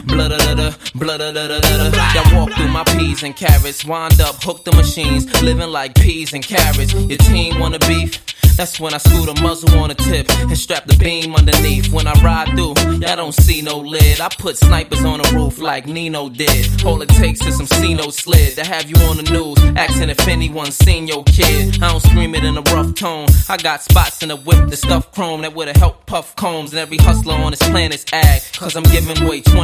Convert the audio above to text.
blah da da da, blah da da da da. Y'all walk through my peas and carrots, wind up, hook the machines, living like peas and carrots. Your team wanna beef? That's when I screw the muzzle on the tip and strap the beam underneath. When I ride through, y'all don't see no lid. I put snipers on the roof like Nino did. All it takes is some C-note slid to have you on the news, asking if anyone's seen your kid. I don't scream it in a rough tone. I got spots in the whip, the stuff chrome that would've helped Puff Combs and every hustler on this planet's ag. Cause I'm giving away 20